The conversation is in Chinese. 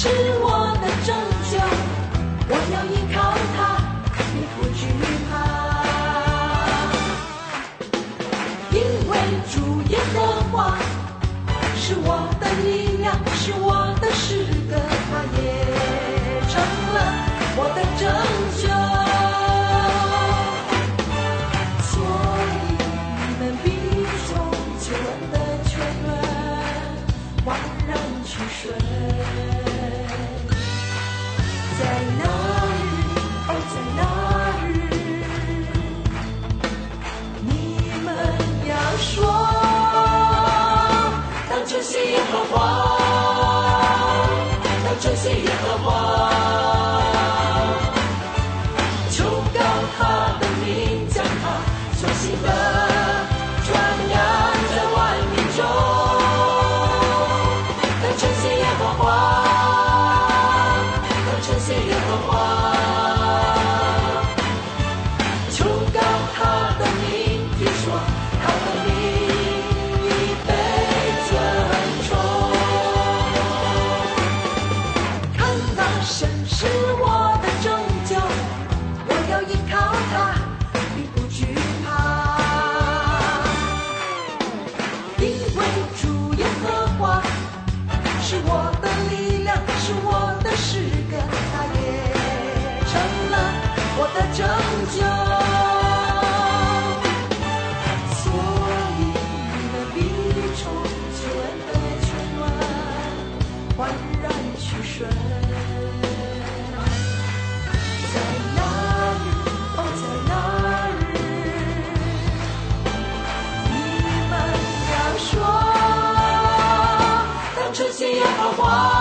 是我的拯救，我要依靠他，必不惧怕。因为主耶和华是我的力量，是我的诗歌，他也成了我的拯救。耶和华，当称谢耶和华，求告他的名，将他所行的传扬在万民中。当称谢耶和华，当称谢耶和华，求告他的名，听说他的名。神是我的拯救，我要依靠他，必不惧怕。因为主耶和华是我的力量，是我的诗歌，他也成了我的拯救。所以你们必从救恩的泉源焕然去顺。称谢耶和华。